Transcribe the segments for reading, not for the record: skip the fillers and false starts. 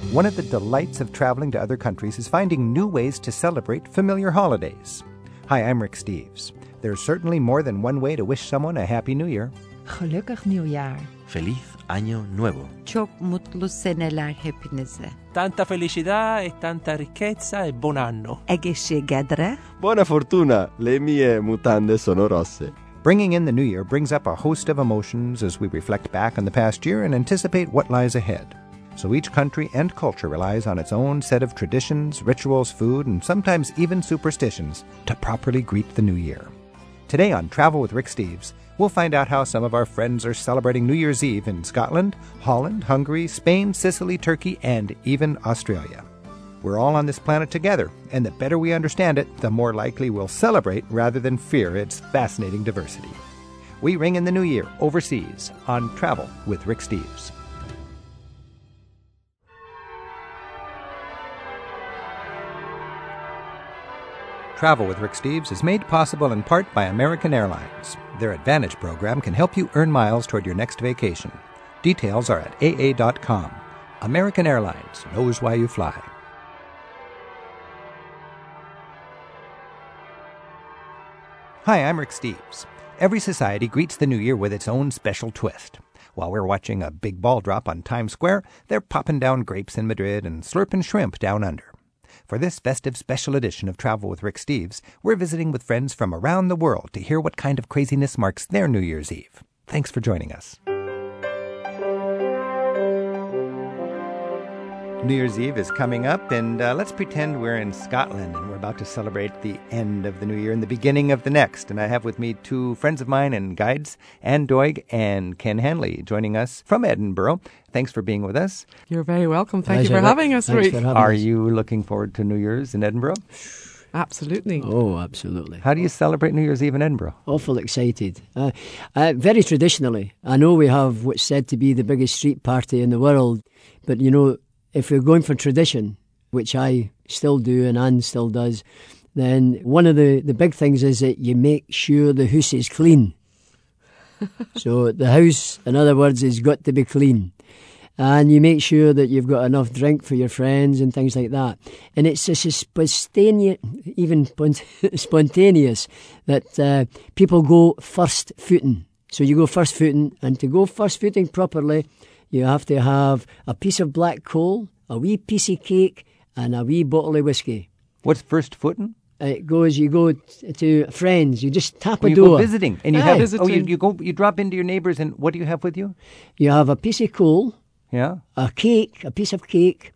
One of the delights of traveling to other countries is finding new ways to celebrate familiar holidays. Hi, I'm Rick Steves. There's certainly more than one way to wish someone a Happy New Year. Gelukkig nieuwjaar. Feliz Año Nuevo. Çok mutlu seneler hepinize. Tanta felicità e tanta ricchezza e buon anno. Egészségedre. Buona fortuna, le mie mutande sono rosse. Bringing in the new year brings up a host of emotions as we reflect back on the past year and anticipate what lies ahead. So each country and culture relies on its own set of traditions, rituals, food, and sometimes even superstitions to properly greet the new year. Today on Travel with Rick Steves, we'll find out how some of our friends are celebrating New Year's Eve in Scotland, Holland, Hungary, Spain, Sicily, Turkey, and even Australia. We're all on this planet together, and the better we understand it, the more likely we'll celebrate rather than fear its fascinating diversity. We ring in the new year overseas on Travel with Rick Steves. Travel with Rick Steves is made possible in part by American Airlines. Their Advantage program can help you earn miles toward your next vacation. Details are at aa.com. American Airlines knows why you fly. Hi, I'm Rick Steves. Every society greets the new year with its own special twist. While we're watching a big ball drop on Times Square, they're popping down grapes in Madrid and slurping shrimp down under. For this festive special edition of Travel with Rick Steves, we're visiting with friends from around the world to hear what kind of craziness marks their New Year's Eve. Thanks for joining us. New Year's Eve is coming up, and let's pretend we're in Scotland and we're about to celebrate the end of the new year and the beginning of the next. And I have with me two friends of mine and guides, Anne Doig and Ken Hanley, joining us from Edinburgh. Thanks for being with us. You're very welcome. Thank you for having us, Rick. Are you looking forward to New Year's in Edinburgh? Absolutely. Oh, absolutely. How do you celebrate New Year's Eve in Edinburgh? Awful excited. Very traditionally. I know we have what's said to be the biggest street party in the world, but you know, if you're going for tradition, which I still do and Anne still does, then one of the big things is that you make sure the house is clean. So the house, in other words, has got to be clean. And you make sure that you've got enough drink for your friends and things like that. And it's spontaneous, even spontaneous, that people go first footing. So you go first footing, and to go first footing properly, you have to have a piece of black coal, a wee piece of cake, and a wee bottle of whiskey. What's first footing? It goes, you go to friends, you just tap a you door. You go visiting, and you have visiting. you drop into your neighbours, and what do you have with you? You have a piece of coal, a cake, a piece of cake,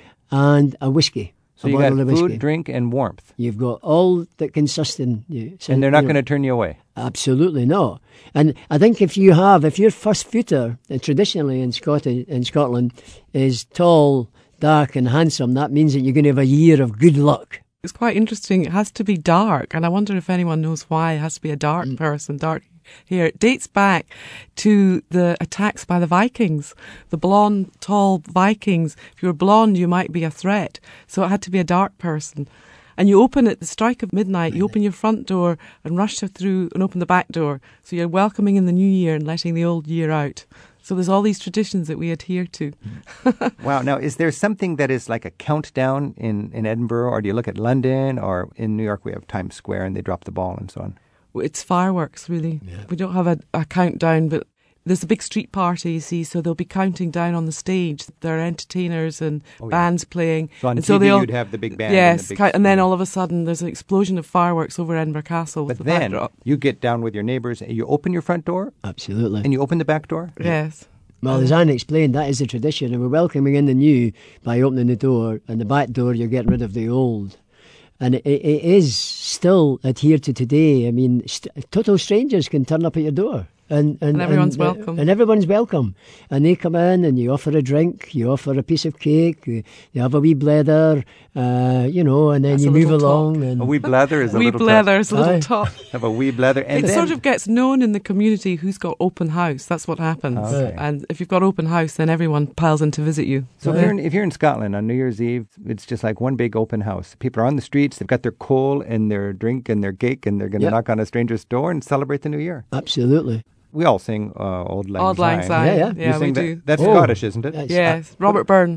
and a whiskey. So you got food, drink, and warmth. You've got all that can sustain you. And they're not going to turn you away? Absolutely not. And I think if your first footer, traditionally in Scotland, is tall, dark and handsome, that means that you're going to have a year of good luck. It's quite interesting. It has to be dark, and I wonder if anyone knows why it has to be a dark person, dark hair. It dates back to the attacks by the Vikings, the blonde, tall Vikings. If you were blonde, you might be a threat. So it had to be a dark person. And you open at the strike of midnight, you open your front door and rush through and open the back door. So you're welcoming in the new year and letting the old year out. So there's all these traditions that we adhere to. Wow. Now, is there something that is like a countdown in Edinburgh, or do you look at London, or in New York we have Times Square and they drop the ball and so on? It's fireworks, really. Yeah. We don't have a countdown, but there's a big street party, you see, so they'll be counting down on the stage. There are entertainers and bands playing. So on TV you'd have the big band. Yes, and then all of a sudden there's an explosion of fireworks over Edinburgh Castle with the backdrop. You get down with your neighbours, you open your front door? Absolutely. And you open the back door? Yes. Well, as Anne explained, that is the tradition, and we're welcoming in the new by opening the door, and the back door you're getting rid of the old. And it is still adhered to today. I mean, total strangers can turn up at your door. And everyone's welcome. And everyone's welcome. And they come in and you offer a drink, you offer a piece of cake, you have a wee blether, and then That's you move along. And a wee blether is a wee little top. blether is a little top. Have a wee blether. And it sort of gets known in the community who's got open house. That's what happens. Okay. And if you've got open house, then everyone piles in to visit you. So if you're in Scotland on New Year's Eve, it's just like one big open house. People are on the streets, they've got their coal and their drink and their cake, and they're going to knock on a stranger's door and celebrate the new year. Absolutely. We all sing Auld Lang Syne. Auld Lang Syne. Yeah, we do. That's Scottish, isn't it? Yes, Robert Burns.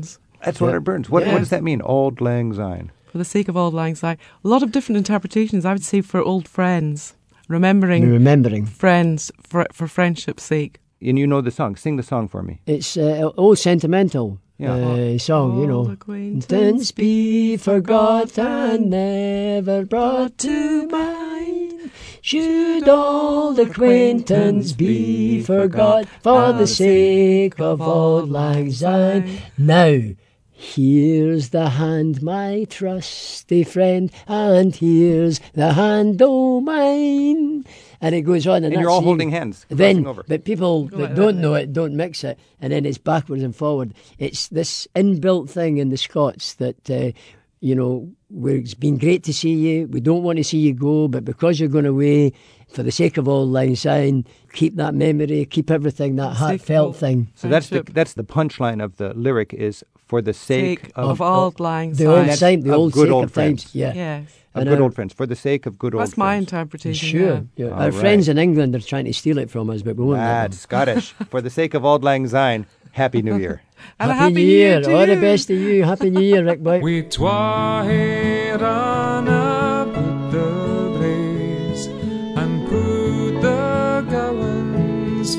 That's what it burns. What does that mean? Auld Lang Syne. For the sake of Auld Lang Syne. A lot of different interpretations. I would say for old friends. Remembering friends for friendship's sake. And you know the song. Sing the song for me. It's old sentimental song, you know. Old acquaintance be forgot and never brought to mind. Should old acquaintance be forgot for the sake of Auld Lang Syne. Now, here's the hand, my trusty friend, and here's the hand o' mine. And it goes on. And you're all holding hands. Then, over. but people that don't know it don't mix it, and then it's backwards and forward. It's this inbuilt thing in the Scots that, it's been great to see you. We don't want to see you go, but because you're going away, for the sake of Auld Lang Syne, keep that memory, keep everything, that heartfelt thing. So that's the punchline of the lyric is, for the sake of Auld Lang Syne. The old good sake old of friends. times. Yeah. Yes. Of good old friends. For the sake of good old friends. That's my interpretation. Sure. Yeah. Our friends in England are trying to steal it from us, but we won't let them. That's Scottish. For the sake of Auld Lang Syne, Happy New Year. And Happy New Year. All the best to you. Happy New Year, Rick Boy. We twa hae run about the blaze and put the gowans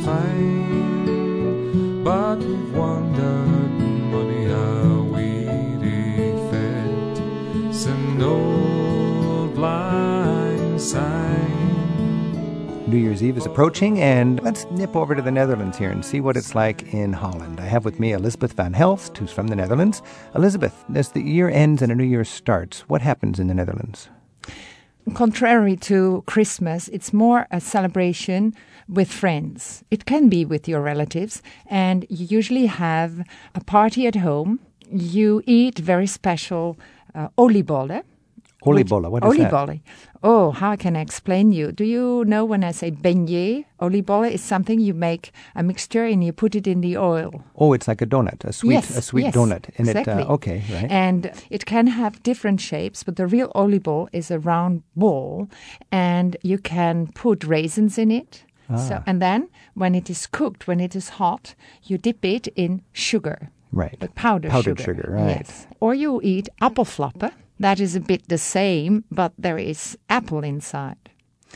fine, but we've wandered mony a weary fet, sin Auld Lang Syne. New Year's Eve is approaching, and let's nip over to the Netherlands here and see what it's like in Holland. I have with me Elizabeth van Helst, who's from the Netherlands. Elizabeth, as the year ends and a new year starts, what happens in the Netherlands? Contrary to Christmas, it's more a celebration with friends. It can be with your relatives, and you usually have a party at home. You eat very special oliebollen. Oliebollen, what is that? Oliebollen. Oh, how can I explain you? Do you know when I say beignet? Oliebollen is something you make a mixture and you put it in the oil. Oh, it's like a donut, a sweet donut. And exactly. Okay, right. And it can have different shapes, but the real oliebollen is a round ball, and you can put raisins in it. So, and then when it is cooked, when it is hot, you dip it in sugar. Right. But powdered sugar, right. Yes. Or you eat appelflappen. That is a bit the same, but there is apple inside.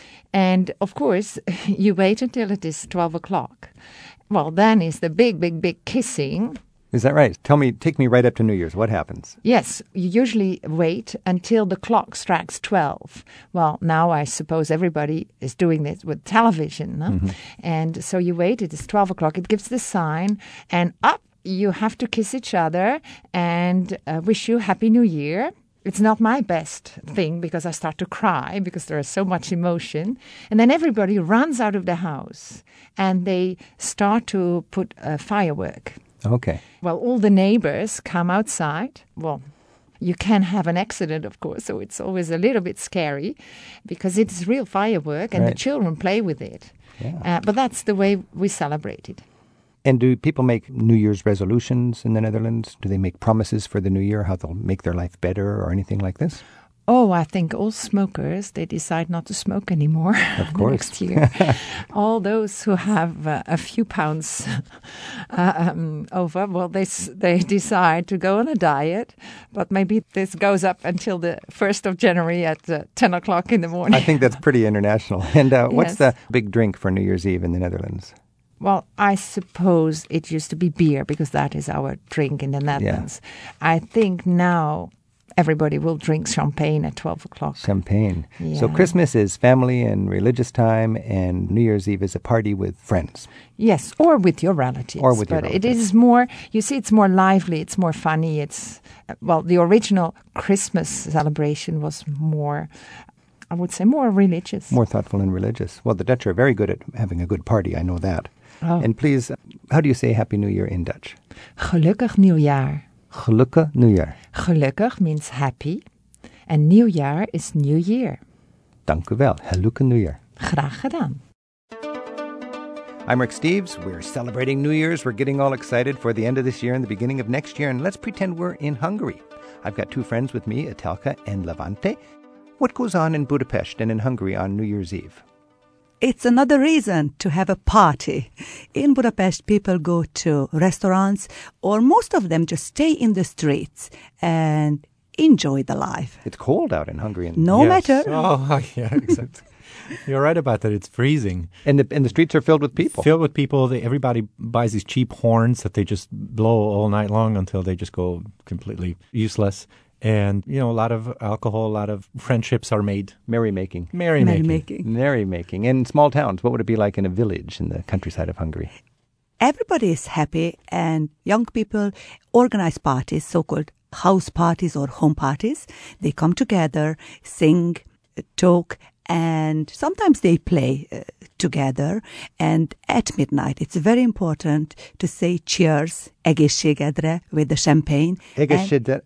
And, of course, you wait until it is 12 o'clock. Well, then is the big kissing. Is that right? Take me right up to New Year's. What happens? Yes, you usually wait until the clock strikes 12. Well, now I suppose everybody is doing this with television. No? Mm-hmm. And so you wait, it is 12 o'clock, it gives the sign, and up you have to kiss each other and wish you Happy New Year. It's not my best thing because I start to cry because there is so much emotion. And then everybody runs out of the house and they start to put firework. Okay. Well, all the neighbors come outside. Well, you can have an accident, of course, so it's always a little bit scary because it is real firework and the children play with it. Yeah. But that's the way we celebrate it. And do people make New Year's resolutions in the Netherlands? Do they make promises for the new year, how they'll make their life better or anything like this? Oh, I think all smokers, they decide not to smoke anymore of course. next year. All those who have a few pounds over, well, they decide to go on a diet. But maybe this goes up until the 1st of January at 10 o'clock in the morning. I think that's pretty international. And what's the big drink for New Year's Eve in the Netherlands? Well, I suppose it used to be beer because that is our drink in the Netherlands. Yeah. I think now everybody will drink champagne at 12 o'clock. Champagne. Yeah. So Christmas is family and religious time, and New Year's Eve is a party with friends. Yes, or with your relatives. But it is more, you see, it's more lively, it's more funny. The original Christmas celebration was more, I would say, more religious. More thoughtful and religious. Well, the Dutch are very good at having a good party, I know that. Oh. And please, how do you say Happy New Year in Dutch? Gelukkig nieuwjaar. Gelukkig nieuwjaar. Gelukkig means happy, and nieuwjaar is new year. Dank u wel. Gelukkig nieuwjaar. Graag gedaan. I'm Rick Steves. We're celebrating New Year's. We're getting all excited for the end of this year and the beginning of next year, and let's pretend we're in Hungary. I've got two friends with me, Etelka and Levante. What goes on in Budapest and in Hungary on New Year's Eve? it's another reason to have a party. In Budapest, people go to restaurants, or most of them just stay in the streets and enjoy the life. It's cold out in Hungary. And No matter. Oh, yeah, exactly. You're right about that. It's freezing. And the streets are filled with people. Filled with people. Everybody buys these cheap horns that they just blow all night long until they just go completely useless. And, a lot of alcohol, a lot of friendships are made. Merrymaking. Merrymaking. In small towns, what would it be like in a village in the countryside of Hungary? Everybody is happy, and young people organize parties, so-called house parties or home parties. They come together, sing, talk, and sometimes they play together. And at midnight, it's very important to say cheers, egészségedre, with the champagne. Egészségedre.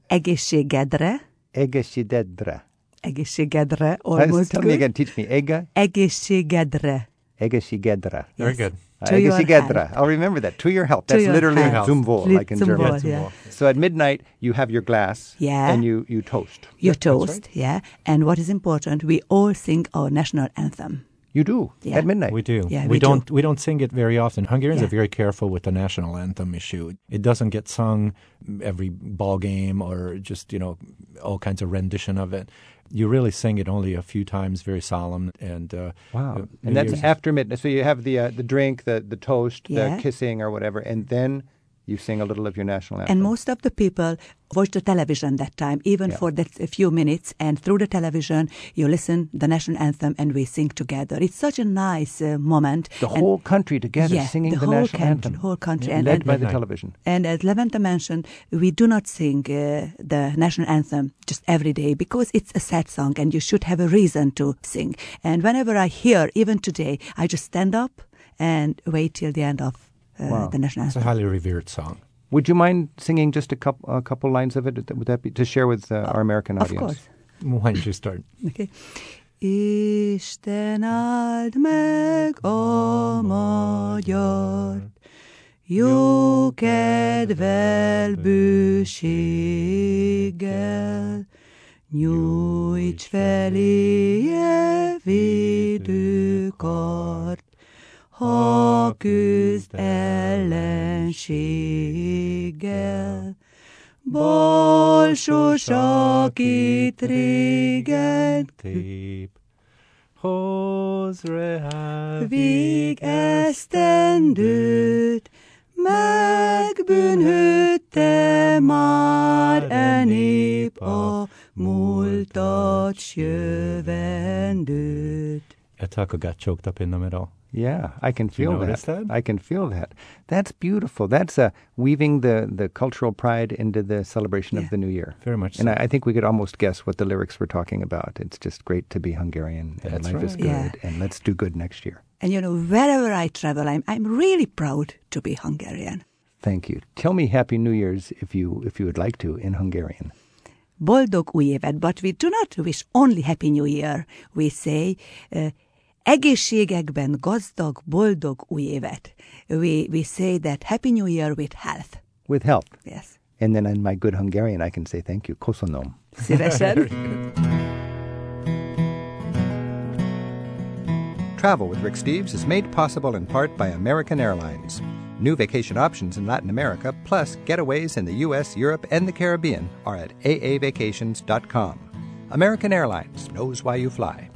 Egészségedre. Egészségedre, almost Tell good. me again, teach me. Egészségedre. Egészségedre. Very good. To your Egészségedre. health. I'll remember that. To your health. To That's your literally health. Zumvol, like in Zumvol, German. yeah. So at midnight, you have your glass. Yeah. And you toast. You That's toast, right. yeah. And what is important, we all sing our national anthem. You do. Yeah. At midnight. We do. Yeah, we don't sing it very often. Hungarians Yeah. are very careful with the national anthem issue. It doesn't get sung every ball game or just, all kinds of rendition of it. You really sing it only a few times, very solemn. And Wow. New And that's Year's- after midnight. So you have the drink, the toast, Yeah. the kissing or whatever, and then you sing a little of your national anthem. And most of the people watch the television that time, even for that a few minutes. And through the television, you listen the national anthem and we sing together. It's such a nice moment. The whole country together Yeah, singing the the whole national country, anthem. whole country. Yeah, And- led and- by the television. And as Levente mentioned, we do not sing the national anthem just every day because it's a sad song and you should have a reason to sing. And whenever I hear, even today, I just stand up and wait till the end of the national It's a anthem. highly revered song. Would you mind singing just a couple lines of it? Would that be to share with our American Of audience? course. Why don't you start? Okay. Isten áld meg a magyart, jó kedvel, bőséggel, nyújts feléje védőkart, ha küzd ellenséggel. Balsos, akit régen Tép, hoz reál végesztendőt, megbűnhődte már e nép a múltat s jövendőt. Ataka got choked up in the middle. Yeah, I can feel notice that. that? I can feel that. That's beautiful. That's weaving the cultural pride into the celebration of the new year. Very much And so. I think we could almost guess what the lyrics were talking about. It's just great to be Hungarian, and That's life is right. good, Yeah. and let's do good next year. And wherever I travel, I'm really proud to be Hungarian. Thank you. Tell me Happy New Year's if you would like to in Hungarian. Boldog új évet, but we do not wish only Happy New Year. We say, egészségekben gazdag, boldog új évet. We say that Happy New Year with health. With health. Yes. And then in my good Hungarian, I can say thank you. Köszönöm. Szívesen. Travel with Rick Steves is made possible in part by American Airlines. New vacation options in Latin America, plus getaways in the U.S., Europe, and the Caribbean are at aavacations.com. American Airlines knows why you fly.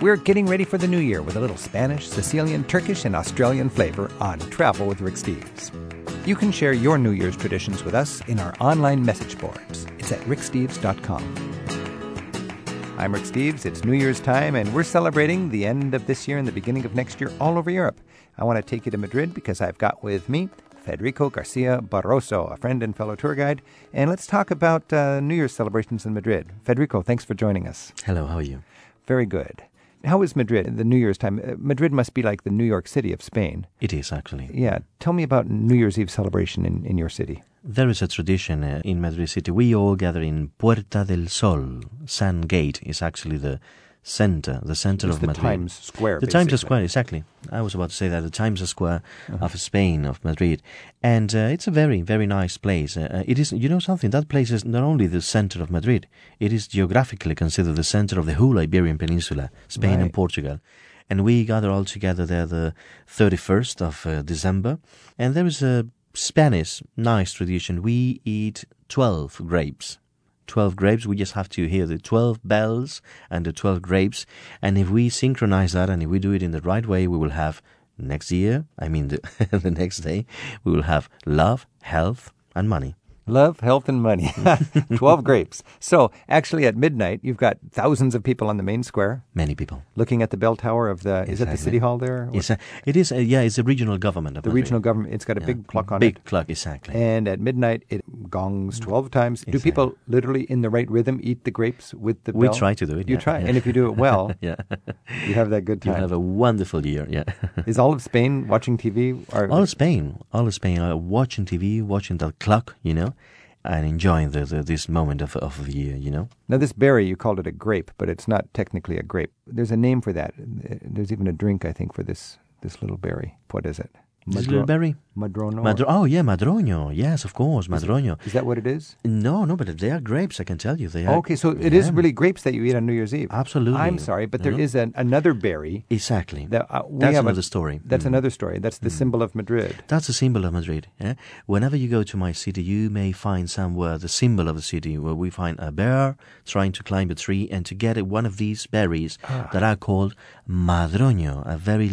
We're getting ready for the new year with a little Spanish, Sicilian, Turkish, and Australian flavor on Travel with Rick Steves. You can share your New Year's traditions with us in our online message boards. It's at ricksteves.com. I'm Rick Steves. It's New Year's time, and we're celebrating the end of this year and the beginning of next year all over Europe. I want to take you to Madrid because I've got with me Federico Garcia Barroso, a friend and fellow tour guide, and let's talk about New Year's celebrations in Madrid. Federico, thanks for joining us. Hello, how are you? Very good. How is Madrid in the New Year's time? Madrid must be like the New York City of Spain. It is, actually. Yeah. Tell me about New Year's Eve celebration in your city. There is a tradition in Madrid City. We all gather in Puerta del Sol. Sun Gate is actually the center of Madrid. The Times Square, The Times Square, exactly. I was about to say that, the Times Square of Spain, of Madrid. And it's a very, very nice place. It is, you know something, that place is not only the center of Madrid, it is geographically considered the center of the whole Iberian Peninsula, Spain and Portugal. And we gather all together there the 31st of December. And there is a Spanish nice tradition. We eat 12 grapes. 12 grapes, we just have to hear the 12 bells and the 12 grapes. And if we synchronize that and if we do it in the right way, we will have next year, the next day, we will have love, health, and money. Love, health, and money. 12 grapes. So, actually, at midnight, you've got thousands of people on the main square. Many people. Looking at the bell tower of the... Exactly. Is it the city hall there? It is, it's the regional government of the Madrid. Regional government. It's got a big clock on it. Big clock, exactly. And at midnight, it gongs 12 times. Exactly. Do people literally, in the right rhythm, eat the grapes with the bell? We try to do it, You try. And if you do it well, you have that good time. You have a wonderful year, Is all of Spain watching TV? All of Spain are watching TV, watching that clock, and enjoying this moment of the year, Now, this berry, you called it a grape, but it's not technically a grape. There's a name for that. There's even a drink, I think, for this little berry. What is it? This little berry? Madrono? Madroño. Yes, of course, Madroño. Is that what it is? No, but they are grapes, I can tell you. They are. Okay, so it is really grapes that you eat on New Year's Eve. Absolutely. I'm sorry, but there is another berry. Exactly. That's another story. That's another story. That's the symbol of Madrid. That's the symbol of Madrid. Yeah? Whenever you go to my city, you may find somewhere the symbol of the city, where we find a bear trying to climb a tree and to get one of these berries that are called Madroño, a very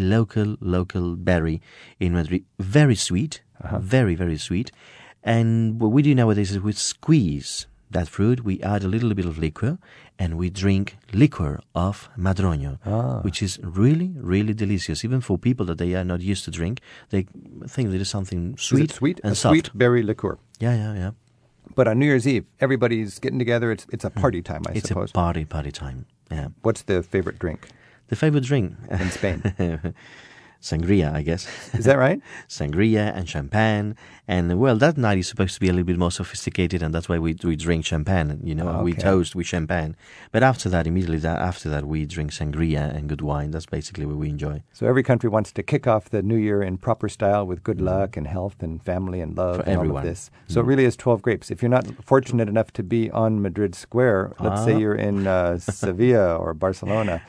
local berry in Madrid. Very sweet, very, very sweet. And what we do nowadays is we squeeze that fruit, we add a little bit of liquor, and we drink liquor of Madroño, which is really, really delicious. Even for people that they are not used to drink, they think that it is something sweet, is it sweet? And a soft. Sweet berry liqueur. Yeah. But on New Year's Eve, everybody's getting together. It's a party time, I suppose. It's a party time, yeah. What's the favorite drink? The favorite drink? In Spain? Sangria, I guess. Is that right? Sangria and champagne. And, well, that night is supposed to be a little bit more sophisticated, and that's why we drink champagne, we toast with champagne. But immediately after that, we drink sangria and good wine. That's basically what we enjoy. So every country wants to kick off the new year in proper style with good luck and health and family and love for and everyone. All of this. So it really is 12 grapes. If you're not fortunate enough to be on Madrid Square, let's say you're in Sevilla or Barcelona,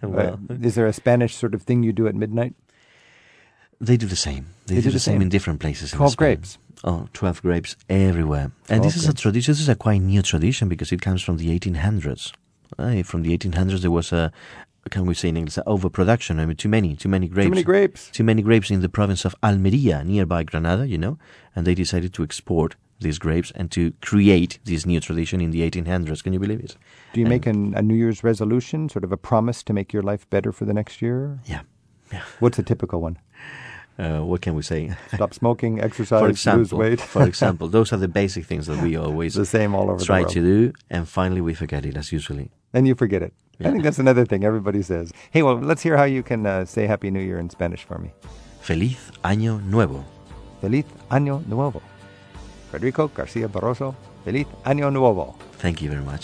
is there a Spanish sort of thing you do at midnight? They do the same. They do the same in different places. 12 grapes. 12 grapes everywhere. And this is a tradition. This is a quite new tradition because it comes from the 1800s. From the 1800s, there was can we say in English, overproduction. I mean, too many grapes. Too many grapes in the province of Almería, nearby Granada, and they decided to export these grapes and to create this new tradition in the 1800s. Can you believe it? Do you make a New Year's resolution, sort of a promise to make your life better for the next year? Yeah. What's a typical one? What can we say? Stop smoking, exercise, lose weight. For example, those are the basic things that we always the same all over try the world. to do, and finally we forget it, as usually. And you forget it. Yeah. I think that's another thing everybody says. Hey, well, let's hear how you can say Happy New Year in Spanish for me. Feliz Año Nuevo. Feliz Año Nuevo. Federico Garcia Barroso, Feliz Año Nuevo. Thank you very much.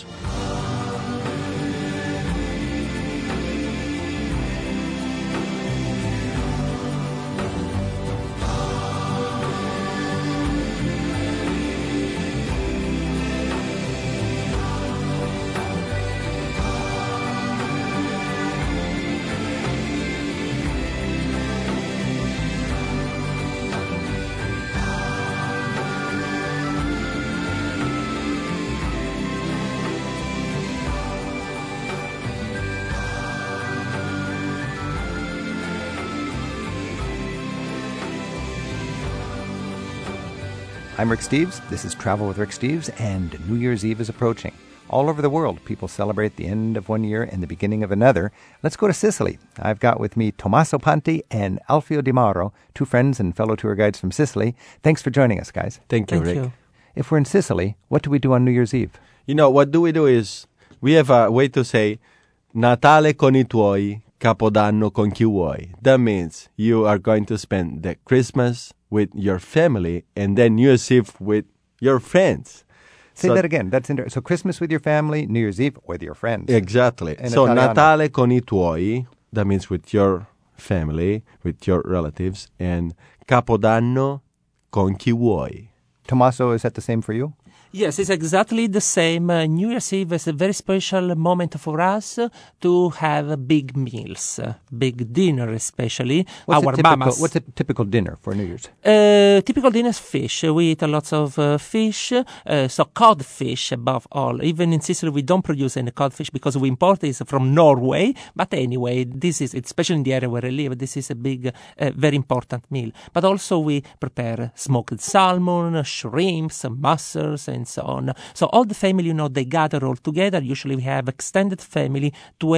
I'm Rick Steves. This is Travel with Rick Steves, and New Year's Eve is approaching. All over the world, people celebrate the end of one year and the beginning of another. Let's go to Sicily. I've got with me Tommaso Panti and Alfio Di Mauro, two friends and fellow tour guides from Sicily. Thanks for joining us, guys. Thank you, Thank Rick. you. If we're in Sicily, what do we do on New Year's Eve? You know, what do is, we have a way to say, Natale con I tuoi, Capodanno con chi vuoi. That means you are going to spend the Christmas with your family and then New Year's Eve with your friends. Say So- that again. That's interesting. So Christmas with your family, New Year's Eve with your friends. Exactly. In So Italiano. Natale con I tuoi, that means with your family, with your relatives, and Capodanno con chi vuoi. Tommaso, is that the same for you? Yes, it's exactly the same. New Year's Eve is a very special moment for us to have big meals, big dinner especially. Our mamas. What's a typical dinner for New Year's? Typical dinner is fish. We eat lots of fish, so codfish above all. Even in Sicily, we don't produce any codfish because we import it from Norway. But anyway, this is, especially in the area where I live, this is a big, very important meal. But also we prepare smoked salmon, shrimps, mussels, and so on. So all the family, they gather all together. Usually we have extended family,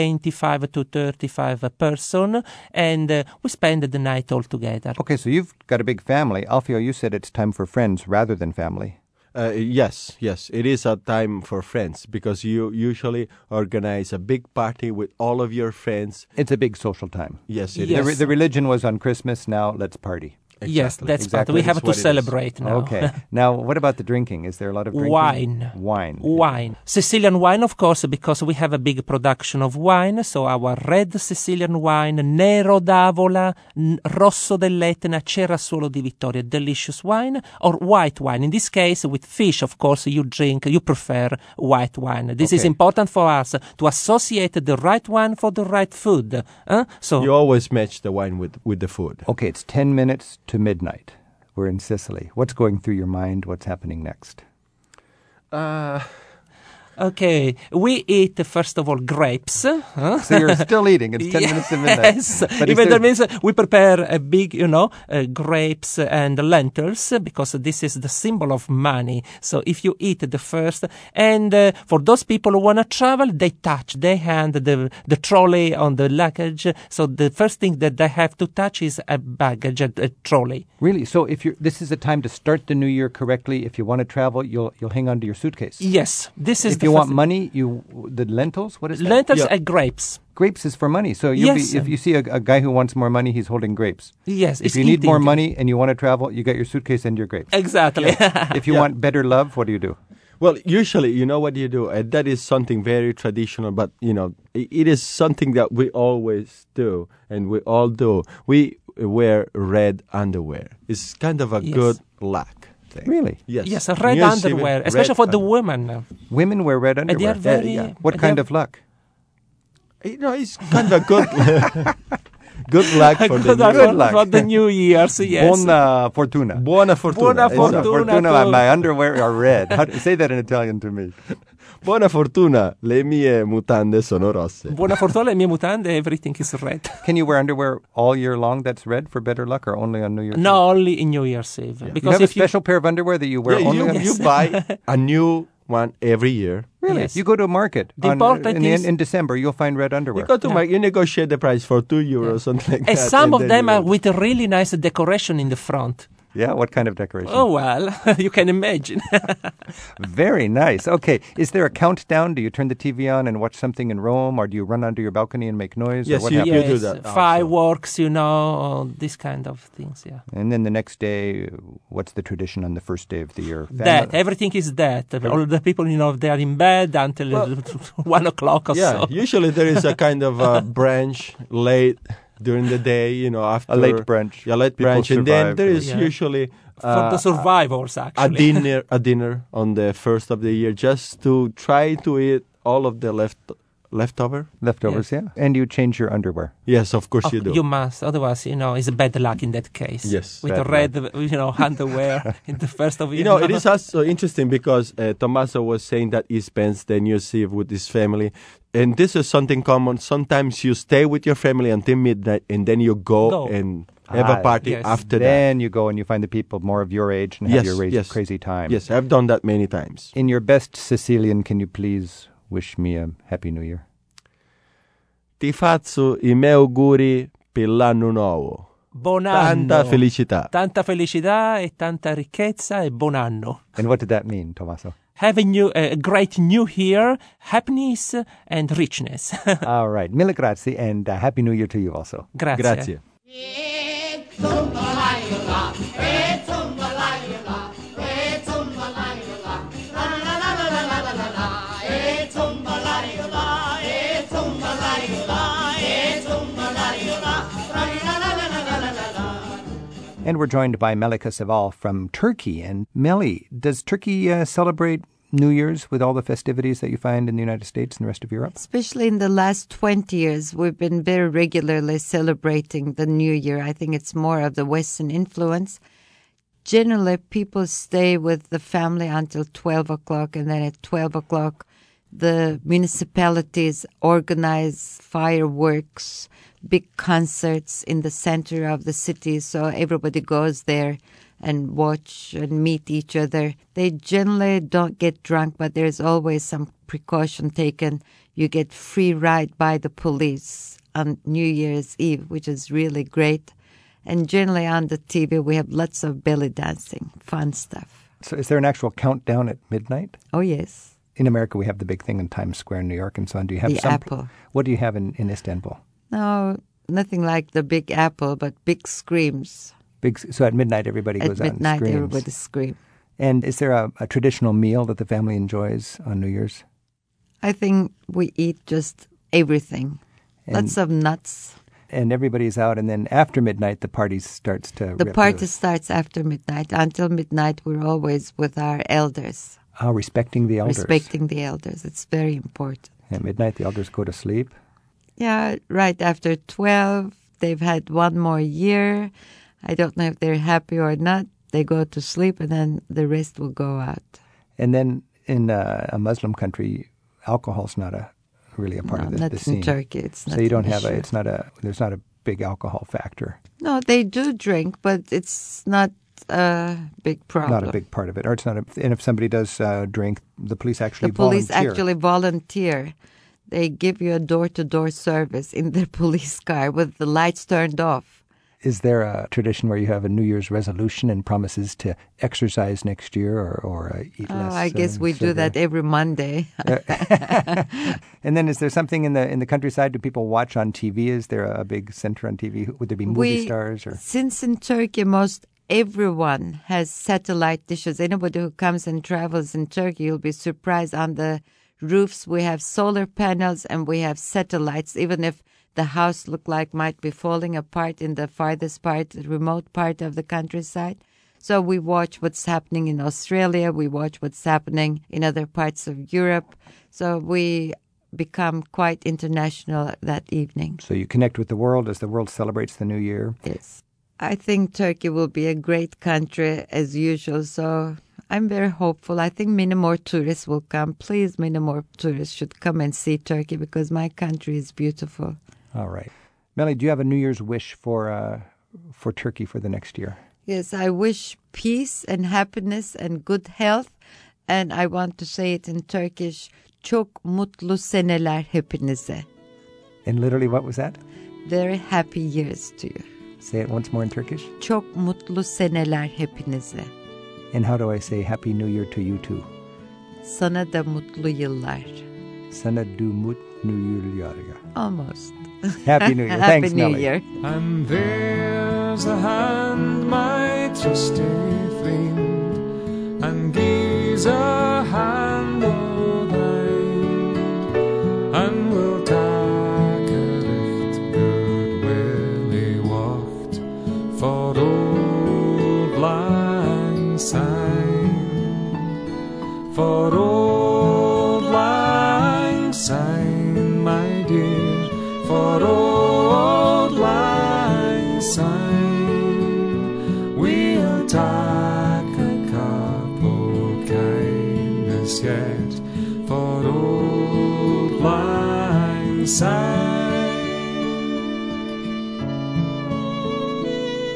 25 to 35 person, and we spend the night all together. Okay, so you've got a big family. Alfio, you said it's time for friends rather than family. Yes. It is a time for friends because you usually organize a big party with all of your friends. It's a big social time. Yes, it Yes. is. The religion was on Christmas. Now let's party. Yes, that's Exactly. part. We That's have to what it is. celebrate now. Okay. Now, what about the drinking? Is there a lot of drinking? Wine. Wine. Sicilian wine, of course, because we have a big production of wine. So our red Sicilian wine, Nero d'Avola, Rosso dell'Etna, Cerasuolo di Vittoria, delicious wine, or white wine. In this case, with fish, of course, you prefer white wine. This is Okay. important for us to associate the right wine for the right food. So You always match the wine with the food. Okay, it's 10 minutes to midnight. We're in Sicily. What's going through your mind? What's happening next? okay, we eat first of all grapes. So you're still eating. It's 10 minutes to midnight. Yes, But is even there- that means we prepare a big, grapes and lentils because this is the symbol of money. So if you eat the first, and for those people who want to travel, they hand the trolley on the luggage. So the first thing that they have to touch is a baggage, a trolley. Really? So this is a time to start the new year correctly. If you want to travel, you'll hang on to your suitcase. Yes, this is If the you first want money, the lentils, what is that? lentils Yeah. and grapes. Grapes is for money. So Yes. if you see a guy who wants more money, he's holding grapes. Yes, If it's you need more eating. money and you want to travel, you got your suitcase and your grapes. Exactly. If you want better love, what do you do? Well, usually, you know what you do? That is something very traditional, but, it is something that we always do, and we all do. We wear red underwear. It's kind of a Yes. good luck thing. Really? Yes. Yes, red New Year's Eve, underwear, red especially for the underwear. women. Women wear red they underwear. are very- What they kind are- of luck? It's kind of a good, good luck for the Good new luck. for the New Year's, yes. Buona fortuna. Buona fortuna. Buona Esatto. fortuna. My underwear are red. Say that in Italian to me. Buona fortuna. Le mie mutande sono rosse. Buona fortuna, le mie mutande, everything is red. Can you wear underwear all year long that's red for better luck, or only on New Year's Eve? No, only in New Year's Eve. You Because have a if special pair of underwear that you wear Yeah, only you, on you buy a new one every year. Really? Yes. You go to a market The important is- in December, you'll find red underwear. You go to you negotiate the price for €2, something like and that. some of then them you- are with a really nice decoration in the front. Yeah, what kind of decoration? Oh, well, you can imagine. Very nice. Okay, is there a countdown? Do you turn the TV on and watch something in Rome, or do you run onto your balcony and make noise? Yes, or what you- happens? do that also. Fireworks, these kind of things, yeah. And then the next day, what's the tradition on the first day of the year? That, everything is that. All the people, they are in bed until 1 o'clock or Yeah, so. usually there is a kind of brunch late during the day, after A late brunch. Yeah, late People brunch, and then survive. there is Yeah. usually For the survivors, a actually. dinner on the first of the year, just to try to eat all of the leftover. Leftovers, yeah. And you change your underwear. Yes, of course you do. You must, otherwise, it's bad luck in that case. Yes, with bad the red, underwear in the first of the year. It is also interesting because Tommaso was saying that he spends the New Year's Eve with his family. And this is something common. Sometimes you stay with your family until midnight and then you go and have a party yes. after that. Then you go and you find the people more of your age and have your crazy time. Yes, I've done that many times. In your best Sicilian, can you please wish me a Happy New Year? Ti faccio I miei auguri per l'anno nuovo. Buon anno. Tanta felicità. Tanta felicità e tanta ricchezza e buon anno. And what did that mean, Tommaso? Having a great new year, happiness and richness. All right. Mille grazie and Happy New Year to you also. Grazie. Grazie. And we're joined by Melika Seval from Turkey. And Meli, does Turkey celebrate New Year's with all the festivities that you find in the United States and the rest of Europe? Especially in the last 20 years, we've been very regularly celebrating the New Year. I think it's more of the Western influence. Generally, people stay with the family until 12 o'clock, and then at 12 o'clock, the municipalities organize fireworks, big concerts in the center of the city, so everybody goes there and watch and meet each other. They generally don't get drunk, but there's always some precaution taken. You get free ride by the police on New Year's Eve, which is really great. And generally on the TV, we have lots of belly dancing, fun stuff. So is there an actual countdown at midnight? Oh, yes. In America, we have the big thing in Times Square in New York and so on. Do you have The apple. What do you have in Istanbul? No, nothing like the big apple, but big screams. So at midnight, everybody goes out and At midnight, screams. everybody screams. And is there a traditional meal that the family enjoys on New Year's? I think we eat just everything. Lots of nuts. And everybody's out, and then after midnight, the party starts to The rip party loose. starts after midnight. Until midnight, we're always with our elders. Oh, respecting the elders. Respecting the elders. It's very important. At midnight, the elders go to sleep. Yeah, right after 12, they've had one more year. I don't know if they're happy or not. They go to sleep, and then the rest will go out. And then in a Muslim country, alcohol's not really a part of the not scene. in Turkey. It's not so you don't an have issue. there's not a big alcohol factor. No, they do drink, but it's not a big problem. Not a big part of it. Or it's not. And if somebody does drink, the police actually The police volunteer. actually volunteer. They give you a door-to-door service in their police car with the lights turned off. Is there a tradition where you have a New Year's resolution and promises to exercise next year or eat less? I guess we do sugar? that every Monday. And then, is there something in the countryside? Do people watch on TV? Is there a big center on TV? Would there be movie stars? Or Since in Turkey, most everyone has satellite dishes. Anybody who comes and travels in Turkey, you'll be surprised. On the roofs, we have solar panels and we have satellites, even if the house might be falling apart in the farthest part, the remote part of the countryside. So we watch what's happening in Australia. We watch what's happening in other parts of Europe. So we become quite international that evening. So you connect with the world as the world celebrates the new year. Yes. I think Turkey will be a great country as usual. So I'm very hopeful. I think many more tourists will come. Please, many more tourists should come and see Turkey because my country is beautiful. All right. Meli, do you have a New Year's wish for Turkey for the next year? Yes, I wish peace and happiness and good health. And I want to say it in Turkish, çok mutlu seneler hepinize. And literally, what was that? Very happy years to you. Say it once more in Turkish. Çok mutlu seneler hepinize. And how do I say Happy New Year to you too? Sana da mutlu yıllar. Sana du mutlu yıllar. Almost. Happy New Year. Happy Thanks, New Meli. Year. And there's a hand, my trusty friend, and he's a hand o' thine, and we'll take a rift good willie waft for old lang syne, for old lang syne, my dear. For old lang syne, we'll take a cup of kindness yet. For old lang syne.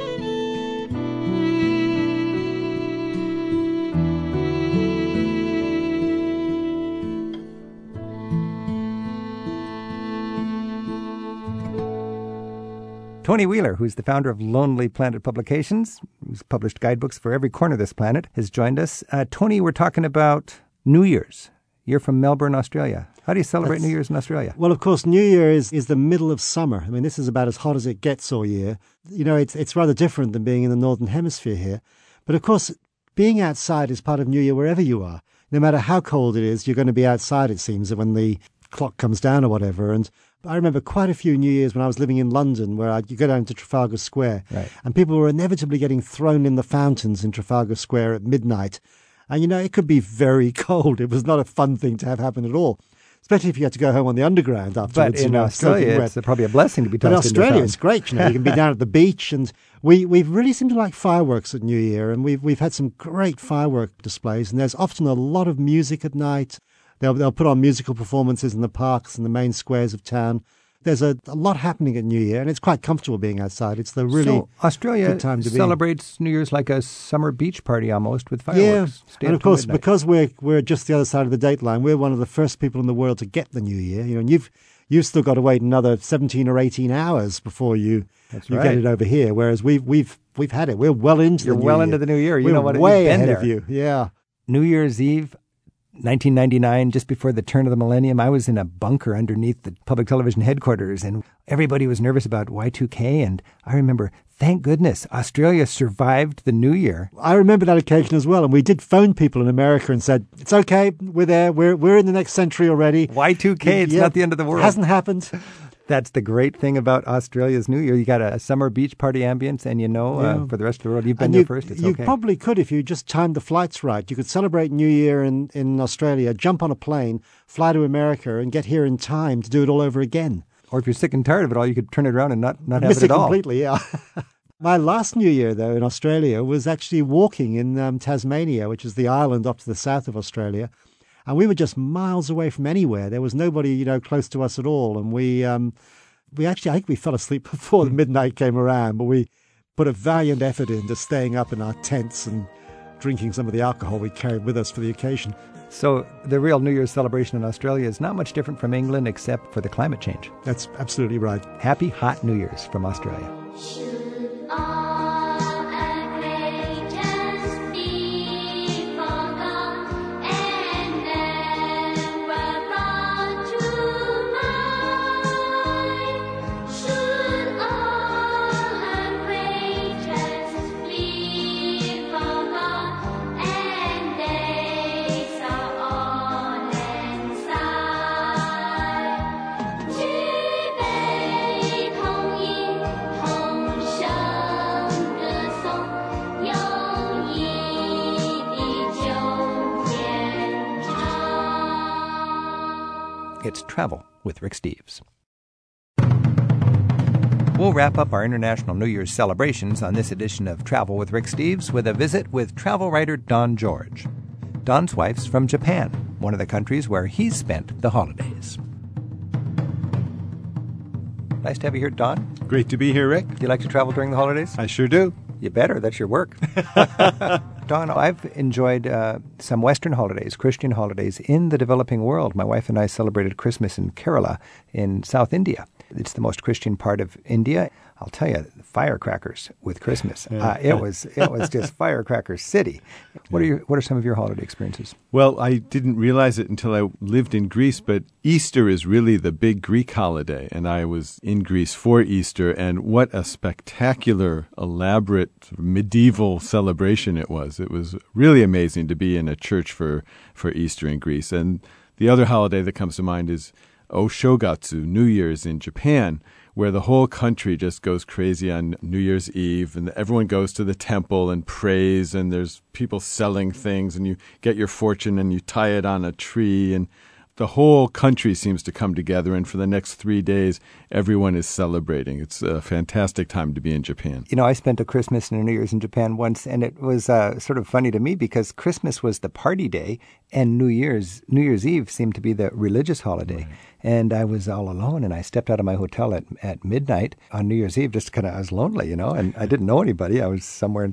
Tony Wheeler, who's the founder of Lonely Planet Publications, who's published guidebooks for every corner of this planet, has joined us. Tony, we're talking about New Year's. You're from Melbourne, Australia. How do you celebrate New Year's in Australia? Well, of course, New Year is the middle of summer. I mean, this is about as hot as it gets all year. You know, it's rather different than being in the Northern Hemisphere here. But of course, being outside is part of New Year wherever you are. No matter how cold it is, you're going to be outside, it seems, when the clock comes down or whatever. And I remember quite a few New Years when I was living in London where you go down to Trafalgar Square and people were inevitably getting thrown in the fountains in Trafalgar Square at midnight. And, you know, it could be very cold. It was not a fun thing to have happen at all, especially if you had to go home on the underground afterwards. But in Australia, it's probably a blessing to be tossed in Australia, it's great. You know, you can be down at the beach. And we really seem to like fireworks at New Year. And we've had some great firework displays. And there's often a lot of music at night. They'll put on musical performances in the parks and the main squares of town. There's a lot happening at New Year, and it's quite comfortable being outside. It's the really Australia good time to be. Celebrates New Year's like a summer beach party almost with fireworks. Yeah, and of course, because we're just the other side of the date line, we're one of the first people in the world to get the New Year. You know, and you've still got to wait another 17 or 18 hours before you get it over here. Whereas we've had it. We're well into the New Year. You're well into the New Year. You know what? Way you've been ahead there. of you. Yeah. New Year's Eve, 1999, just before the turn of the millennium, I was in a bunker underneath the public television headquarters, and everybody was nervous about Y2K. And I remember, thank goodness, Australia survived the New Year. I remember that occasion as well, and we did phone people in America and said, "It's okay, we're there. We're in the next century already. Y2K, it's not the end of the world. Hasn't happened." That's the great thing about Australia's New Year. You got a summer beach party ambience, and for the rest of the world, you've been there first. It's you okay. Probably could if you just timed the flights right. You could celebrate New Year in Australia, jump on a plane, fly to America, and get here in time to do it all over again. Or if you're sick and tired of it all, you could turn it around and not have Miss it at all. Completely, yeah. My last New Year, though, in Australia was actually walking in Tasmania, which is the island up to the south of Australia. And we were just miles away from anywhere. There was nobody, close to us at all. And we actually, I think we fell asleep before midnight came around, but we put a valiant effort into staying up in our tents and drinking some of the alcohol we carried with us for the occasion. So the real New Year's celebration in Australia is not much different from England except for the climate change. That's absolutely right. Happy hot New Year's from Australia. It's Travel with Rick Steves. We'll wrap up our International New Year's celebrations on this edition of Travel with Rick Steves with a visit with travel writer Don George. Don's wife's from Japan, one of the countries where he's spent the holidays. Nice to have you here, Don. Great to be here, Rick. Do you like to travel during the holidays? I sure do. You better. That's your work. Don, I've enjoyed some Western holidays, Christian holidays in the developing world. My wife and I celebrated Christmas in Kerala in South India. It's the most Christian part of India. I'll tell you, firecrackers with Christmas. It was just firecracker city. What are some of your holiday experiences? Well, I didn't realize it until I lived in Greece, but Easter is really the big Greek holiday, and I was in Greece for Easter, and what a spectacular, elaborate, medieval celebration it was. It was really amazing to be in a church for Easter in Greece. And the other holiday that comes to mind is Oshogatsu, New Year's in Japan, where the whole country just goes crazy on New Year's Eve, and everyone goes to the temple and prays, and there's people selling things, and you get your fortune and you tie it on a tree, and the whole country seems to come together, and for the next 3 days, everyone is celebrating. It's a fantastic time to be in Japan. You know, I spent a Christmas and a New Year's in Japan once, and it was sort of funny to me because Christmas was the party day, and New Year's Eve seemed to be the religious holiday. Right. And I was all alone, and I stepped out of my hotel at midnight on New Year's Ve, I was lonely, and I didn't know anybody. I was somewhere in some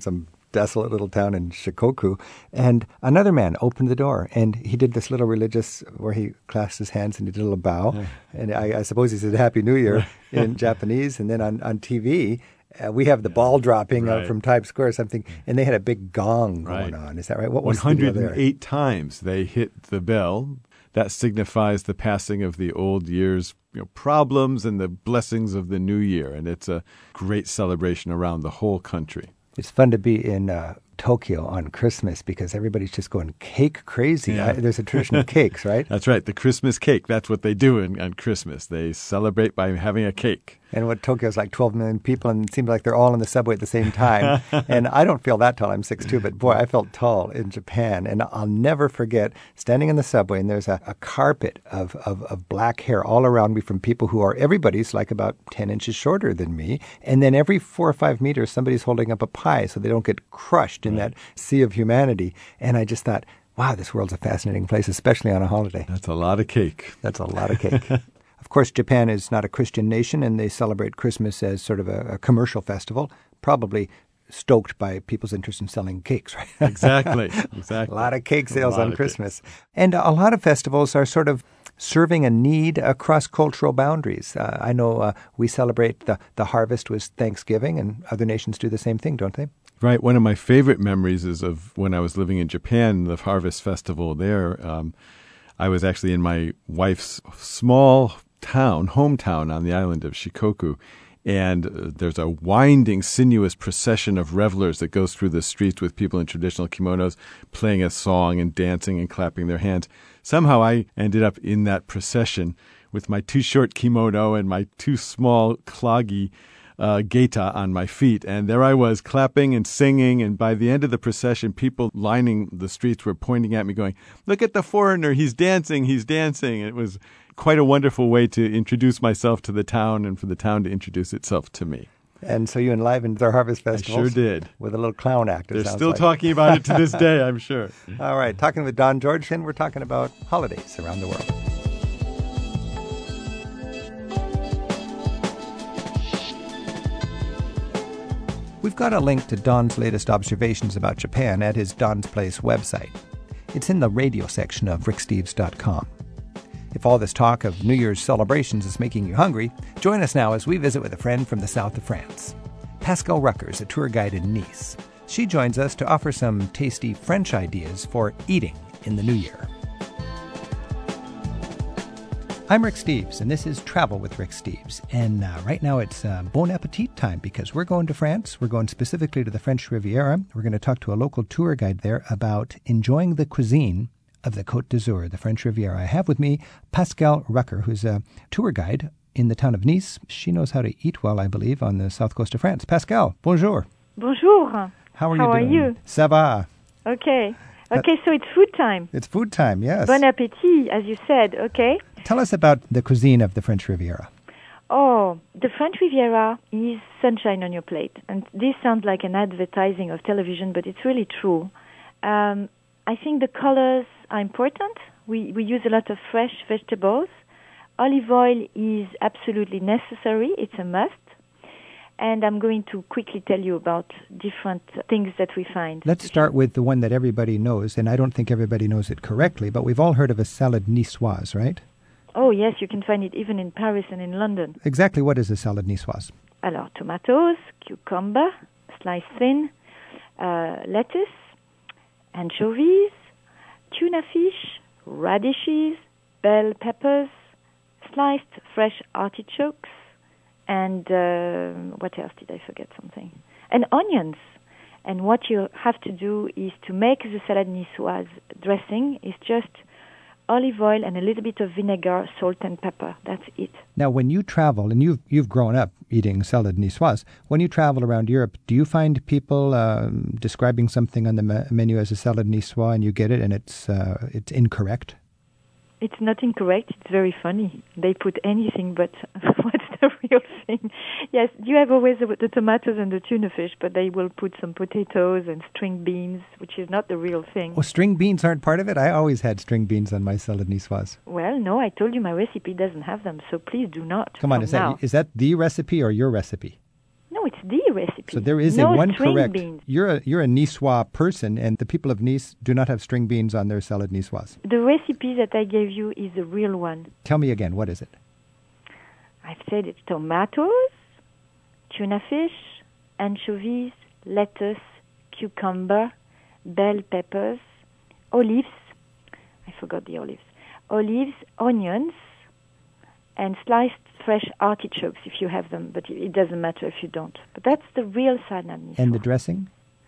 desolate little town in Shikoku. And another man opened the door, and he did this little religious where he clasped his hands and he did a little bow. Yeah. And I suppose he said Happy New Year in Japanese. And then on TV, we have the ball dropping from Times Square or something, and they had a big gong going on. Is that right? What was 108 times they hit the bell. That signifies the passing of the old year's problems and the blessings of the new year. And it's a great celebration around the whole country. It's fun to be in Tokyo on Christmas because everybody's just going cake crazy. Yeah. There's a tradition of cakes, right? That's right. The Christmas cake. That's what they do on Christmas. They celebrate by having a cake. And what Tokyo's like 12 million people, and it seems like they're all in the subway at the same time. And I don't feel that tall. I'm 6'2", but boy, I felt tall in Japan. And I'll never forget standing in the subway, and there's a carpet of black hair all around me from people who are, everybody's like about 10 inches shorter than me. And then every 4 or 5 meters, somebody's holding up a pie so they don't get crushed in that sea of humanity. And I just thought, wow, this world's a fascinating place, especially on a holiday. That's a lot of cake. That's a lot of cake. Of course, Japan is not a Christian nation, and they celebrate Christmas as sort of a commercial festival, probably stoked by people's interest in selling cakes, right? Exactly. A lot of cake sales on Christmas. And a lot of festivals are sort of serving a need across cultural boundaries. I know we celebrate the harvest with Thanksgiving, and other nations do the same thing, don't they? Right. One of my favorite memories is of when I was living in Japan, the Harvest Festival there. I was actually in my wife's small hometown on the island of Shikoku. And there's a winding, sinuous procession of revelers that goes through the streets with people in traditional kimonos playing a song and dancing and clapping their hands. Somehow I ended up in that procession with my too short kimono and my too small cloggy geita on my feet. And there I was clapping and singing. And by the end of the procession, people lining the streets were pointing at me going, "Look at the foreigner. He's dancing. He's dancing." It was quite a wonderful way to introduce myself to the town and for the town to introduce itself to me. And so you enlivened their harvest festivals. I sure did. With a little clown act. They're still talking about it to this day, I'm sure. All right. Talking with Don Georgeson, we're talking about holidays around the world. We've got a link to Don's latest observations about Japan at his Don's Place website. It's in the radio section of ricksteves.com. If all this talk of New Year's celebrations is making you hungry, join us now as we visit with a friend from the south of France. Pascal Rucker is a tour guide in Nice. She joins us to offer some tasty French ideas for eating in the new year. I'm Rick Steves, and this is Travel with Rick Steves. And right now it's Bon Appetit time because we're going to France. We're going specifically to the French Riviera. We're going to talk to a local tour guide there about enjoying the cuisine of the Côte d'Azur, the French Riviera. I have with me Pascal Rucker, who's a tour guide in the town of Nice. She knows how to eat well, I believe, on the south coast of France. Pascal, bonjour. Bonjour. How are you doing? How are you? Ça va. Okay. Okay, so it's food time. It's food time, yes. Bon appétit, as you said, okay? Tell us about the cuisine of the French Riviera. Oh, the French Riviera is sunshine on your plate. And this sounds like an advertising of television, but it's really true. I think the colors are important. We use a lot of fresh vegetables. Olive oil is absolutely necessary. It's a must. And I'm going to quickly tell you about different things that we find. Let's start with the one that everybody knows, and I don't think everybody knows it correctly, but we've all heard of a salad niçoise, right? Oh, yes, you can find it even in Paris and in London. Exactly what is a salad niçoise? Alors, tomatoes, cucumber, sliced thin, lettuce, anchovies, tuna fish, radishes, bell peppers, sliced fresh artichokes, and what else did I forget something? And onions. And what you have to do is to make the salad niçoise dressing is just olive oil and a little bit of vinegar, salt and pepper. That's it. Now, when you travel, and you've grown up eating salad niçoise, when you travel around Europe, do you find people describing something on the menu as a salad niçoise and you get it and it's incorrect? It's not incorrect. It's very funny. They put anything but what's the real thing. Yes, you have always the tomatoes and the tuna fish, but they will put some potatoes and string beans, which is not the real thing. Oh, string beans aren't part of it? I always had string beans on my salad niçoise. Well, no, I told you my recipe doesn't have them, so please do not. Come on, is that the recipe or your recipe? No, No, it's the recipe. So there is no a one string correct. beans. You're a Niçois person, and the people of Nice do not have string beans on their salad niçoise. The recipe that I gave you is the real one. Tell me again, what is it? I've said it's tomatoes, tuna fish, anchovies, lettuce, cucumber, bell peppers, olives. I forgot the olives. Olives, onions, and sliced fresh artichokes if you have them, but it doesn't matter if you don't. But that's the real salad niçoise. And the dressing?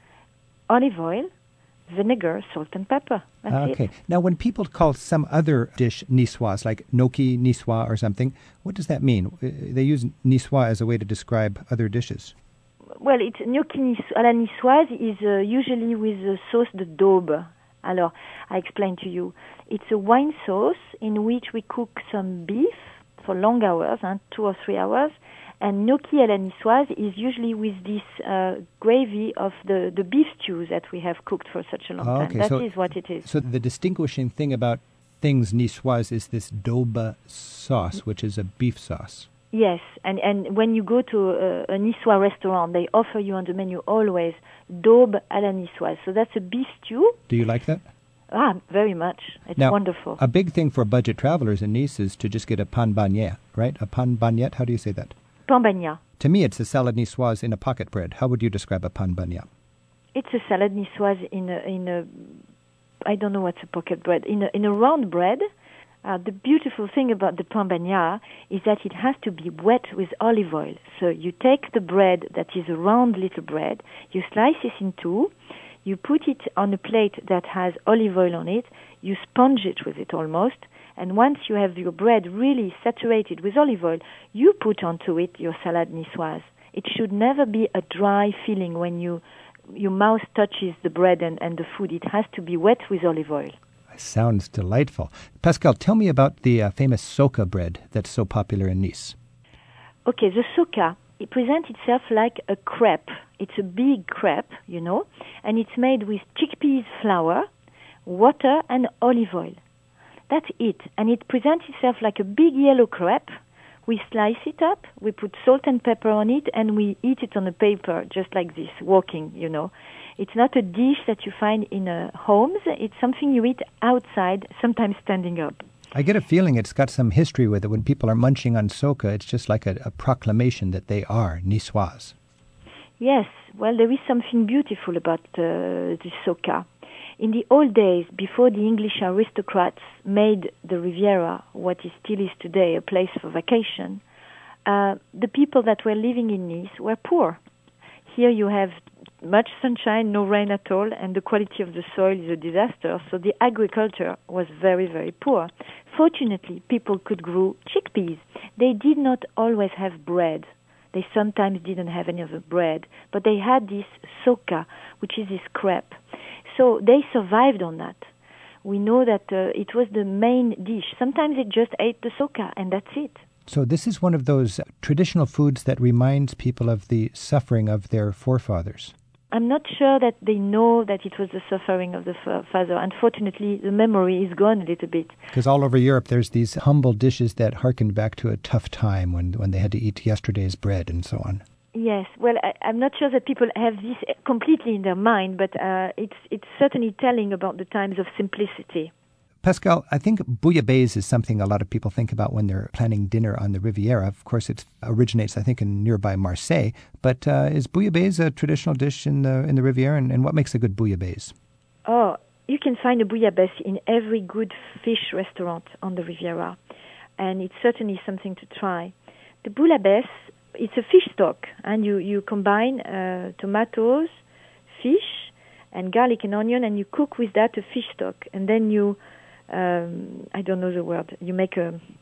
Olive oil, vinegar, salt and pepper. That's Okay. it. Now, when people call some other dish niçoise, like gnocchi niçoise or something, what does that mean? They use niçoise as a way to describe other dishes. Well, it's gnocchi à la niçoise is usually with the sauce de daube. Alors, I explain to you. It's a wine sauce in which we cook some beef for long hours, 2 or 3 hours, and gnocchi à la niçoise is usually with this gravy of the beef stew that we have cooked for such a long time. Okay, That is what it is. So the distinguishing thing about things niçoise is this daube sauce, which is a beef sauce. Yes, and when you go to a Niçois restaurant, they offer you on the menu always daube à la niçoise. So that's a beef stew. Do you like that? Very much. It's Now, wonderful. A big thing for budget travelers in Nice is to just get a pan bagnat, right? A pan bagnat, how do you say that? Pain bagnat. To me, it's a salad niçoise in a pocket bread. How would you describe a pan bagnat? It's a salad niçoise in a I don't know what's a pocket bread, in a round bread. The beautiful thing about the pain bagnat is that it has to be wet with olive oil. So you take the bread that is a round little bread, you slice it in two, you put it on a plate that has olive oil on it, you sponge it with it almost, and once you have your bread really saturated with olive oil, you put onto it your salad niçoise. It should never be a dry feeling when your mouth touches the bread and the food. It has to be wet with olive oil. Sounds delightful. Pascal, tell me about the famous soca bread that's so popular in Nice. Okay, the soca, it presents itself like a crepe. It's a big crepe, and it's made with chickpeas flour, water, and olive oil. That's it. And it presents itself like a big yellow crepe. We slice it up, we put salt and pepper on it, and we eat it on a paper, just like this, walking, It's not a dish that you find in homes. It's something you eat outside, sometimes standing up. I get a feeling it's got some history with it. When people are munching on soca, it's just like a proclamation that they are Niçoise. Yes, well, there is something beautiful about the soca. In the old days, before the English aristocrats made the Riviera what it still is today, a place for vacation, the people that were living in Nice were poor. Here you have much sunshine, no rain at all, and the quality of the soil is a disaster, so the agriculture was very, very poor. Fortunately, people could grow chickpeas. They did not always have bread. They sometimes didn't have any other bread, but they had this soca, which is this crepe. So they survived on that. We know that it was the main dish. Sometimes they just ate the soca, and that's it. So this is one of those traditional foods that reminds people of the suffering of their forefathers. I'm not sure that they know that it was the suffering of the father. Unfortunately, the memory is gone a little bit. Because all over Europe, there's these humble dishes that harken back to a tough time when they had to eat yesterday's bread and so on. Yes, well, I'm not sure that people have this completely in their mind, but it's certainly telling about the times of simplicity. Pascal, I think bouillabaisse is something a lot of people think about when they're planning dinner on the Riviera. Of course, it originates, I think, in nearby Marseille. But is bouillabaisse a traditional dish in the Riviera, and what makes a good bouillabaisse? Oh, you can find a bouillabaisse in every good fish restaurant on the Riviera, and it's certainly something to try. The bouillabaisse, it's a fish stock, and you combine tomatoes, fish, and garlic and onion, and you cook with that a fish stock, and then you I don't know the word. You make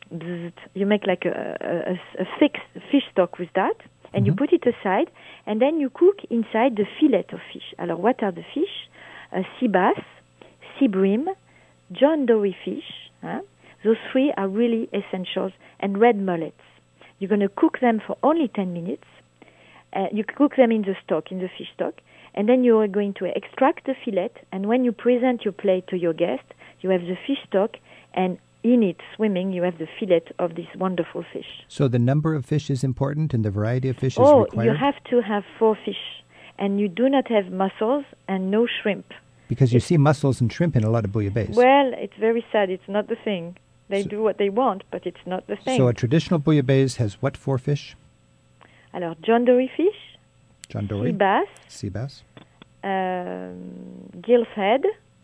like a thick fish stock with that, and you put it aside, and then you cook inside the fillet of fish. Alors, what are the fish? Sea bass, sea bream, John Dory fish. Those three are really essentials, and red mullets. You're going to cook them for only 10 minutes. You cook them in the fish stock, and then you are going to extract the fillet, and when you present your plate to your guest, you have the fish stock and in it, swimming, you have the fillet of this wonderful fish. So the number of fish is important and the variety of fish is Oh, required? you have to have 4 fish. And you do not have mussels and no shrimp. Because you see mussels and shrimp in a lot of bouillabaisse. Well, it's very sad. It's not the thing. They do what they want, but it's not the thing. So a traditional bouillabaisse has what 4 fish? Alors, John Dory fish, John Dory, sea bass, gill's head,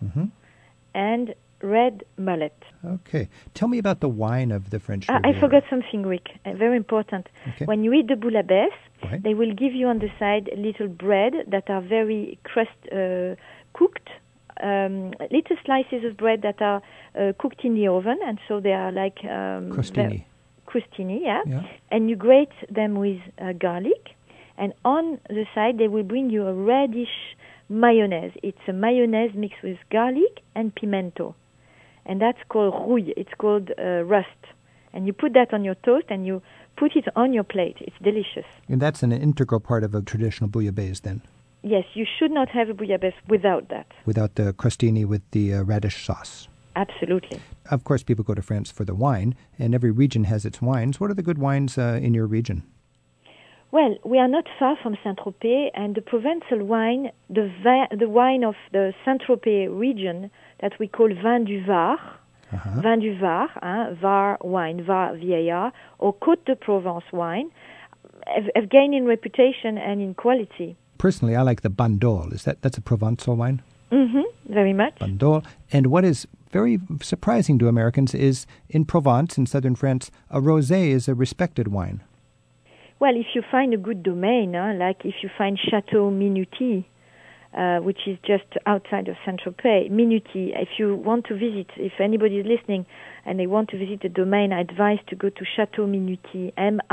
and red mullet. Okay. Tell me about the wine of the French I Riviera. forgot something, Rick. Very important. Okay. When you eat the bouillabaisse, Right. they will give you on the side little bread that are very cooked, little slices of bread that are cooked in the oven, and so they are like crostini. Crostini, yeah. Yeah. And you grate them with garlic, and on the side they will bring you a reddish mayonnaise. It's a mayonnaise mixed with garlic and pimento, and that's called rouille. It's called rust. And you put that on your toast, and you put it on your plate. It's delicious. And that's an integral part of a traditional bouillabaisse then, Yes, you should not have a bouillabaisse without that. without the crostini with the radish sauce. Absolutely. Of course, people go to France for the wine, and every region has its wines. What are the good wines in your region? Well, we are not far from Saint-Tropez, and the Provençal wine, the wine of the Saint-Tropez region that we call Vin du Var, Vin du Var, Var wine, Var, VAR, or Côte de Provence wine, have gained in reputation and in quality. Personally, I like the Bandol. That's a Provençal wine? Very much. Bandol. And what is very surprising to Americans is in Provence, in southern France, a rosé is a respected wine. Well, if you find a good domain, like if you find Chateau Minuty, which is just outside of Saint-Tropez, Minuty, if you want to visit, if anybody is listening and they want to visit a domain, I advise to go to Chateau Minuty,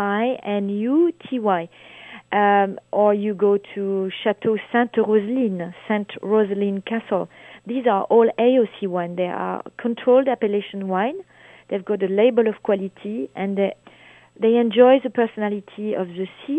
Minuty. Or you go to Chateau Sainte-Roseline Castle. These are all AOC wine. They are controlled appellation wine. They've got a label of quality, and they enjoy the personality of the sea,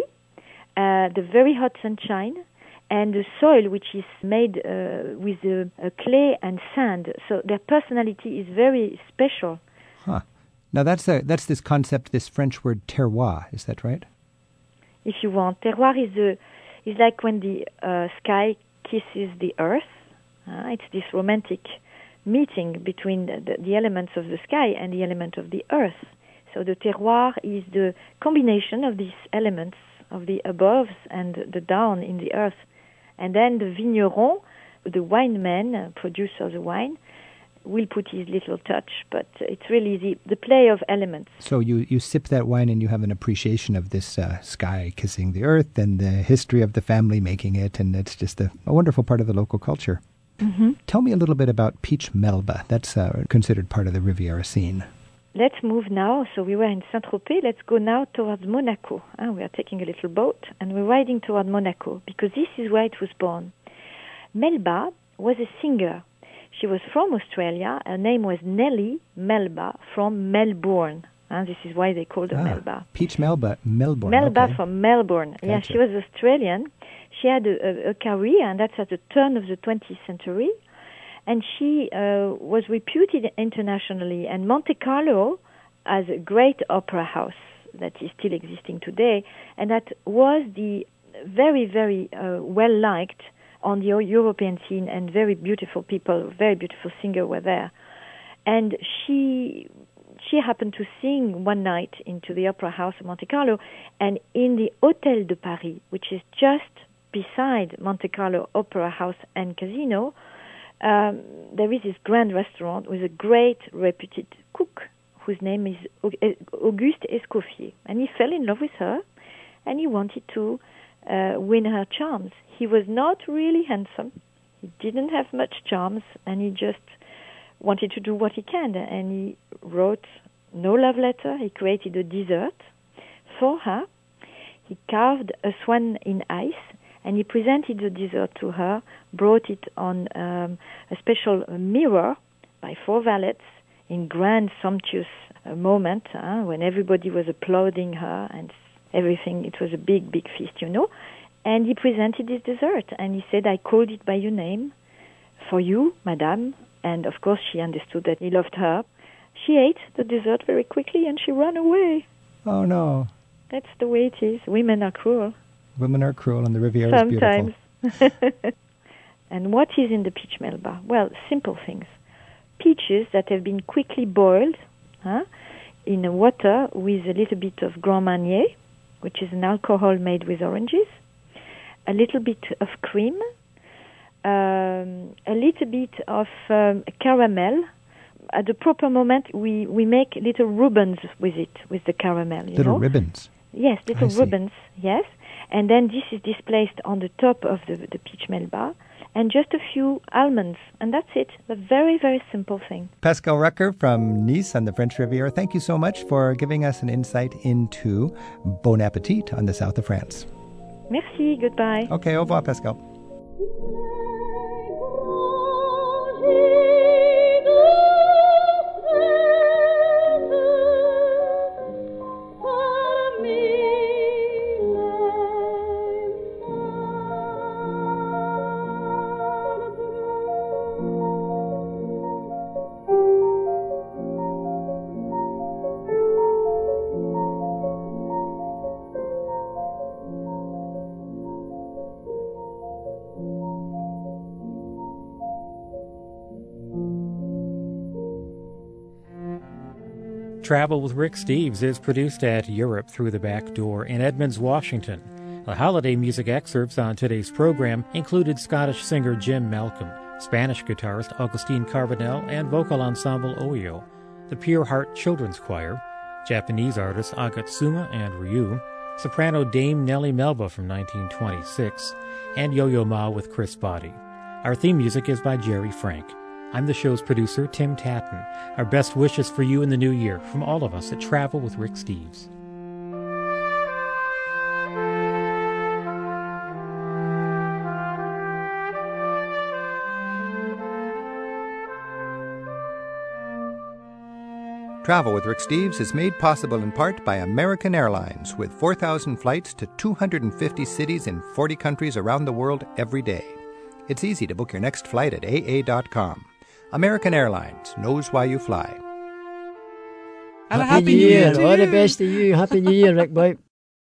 the very hot sunshine, and the soil, which is made with clay and sand. So their personality is very special. Huh. Now that's this concept, this French word terroir. Is that right? If you want, terroir is like when the sky kisses the earth. It's this romantic meeting between the elements of the sky and the element of the earth. So the terroir is the combination of these elements, of the above and the down in the earth. And then the vigneron, the wine man, producer of the wine, will put his little touch, but it's really the play of elements. So you sip that wine and you have an appreciation of this sky kissing the earth and the history of the family making it, and it's just a wonderful part of the local culture. Tell me a little bit about Peach Melba. That's considered part of the Riviera scene. Let's move now. So we were in Saint-Tropez. Let's go now towards Monaco. We are taking a little boat and we're riding toward Monaco because this is where it was born. Melba was a singer. She was from Australia. Her name was Nellie Melba from Melbourne. This is why they called her Melba. Peach Melba, Melbourne. Melba okay. from Melbourne. Gotcha. Yeah, she was Australian. She had a career, and that's at the turn of the 20th century. And she was reputed internationally. And Monte Carlo has a great opera house that is still existing today, and that was the very, very well-liked on the European scene, and very beautiful people, very beautiful singers were there. And she happened to sing one night into the opera house of Monte Carlo, and in the Hôtel de Paris, which is just beside Monte Carlo Opera House and Casino, there is this grand restaurant with a great reputed cook whose name is Auguste Escoffier. And he fell in love with her, and he wanted to win her charms. He was not really handsome. He didn't have much charms, and he just wanted to do what he can. And he wrote no love letter. He created a dessert for her. He carved a swan in ice, and he presented the dessert to her, brought it on a special mirror by 4 valets in grand, sumptuous moment when everybody was applauding her and everything. It was a big, big feast, you know. And he presented his dessert, and he said, I called it by your name for you, madame. And, of course, she understood that he loved her. She ate the dessert very quickly and she ran away. Oh, no. That's the way it is. Women are cruel. Women are cruel and the Riviera is beautiful. Sometimes. And what is in the peach melba? Well, simple things. Peaches that have been quickly boiled in water with a little bit of Grand Marnier, which is an alcohol made with oranges, a little bit of cream, a little bit of caramel. At the proper moment, we make little ribbons with it, with the caramel. Little ribbons? Yes, little ribbons, yes. And then this is displaced on the top of the peach melba, and just a few almonds, and that's it. A very, very simple thing. Pascal Rucker from Nice on the French Riviera, thank you so much for giving us an insight into Bon Appetit on the south of France. Merci, goodbye. Okay, au revoir, Pascal. Travel with Rick Steves is produced at Europe Through the Back Door in Edmonds, Washington. The holiday music excerpts on today's program included Scottish singer Jim Malcolm, Spanish guitarist Augustine Carbonell, and vocal ensemble Oyo, the Pure Heart Children's Choir, Japanese artists Agatsuma and Ryu, soprano Dame Nellie Melba from 1926, and Yo-Yo Ma with Chris Boddy. Our theme music is by Jerry Frank. I'm the show's producer, Tim Tatton. Our best wishes for you in the new year from all of us at Travel with Rick Steves. Travel with Rick Steves is made possible in part by American Airlines, with 4,000 flights to 250 cities in 40 countries around the world every day. It's easy to book your next flight at AA.com. American Airlines knows why you fly. And Happy New Year. All the best to you. Happy New Year, Rick Boy.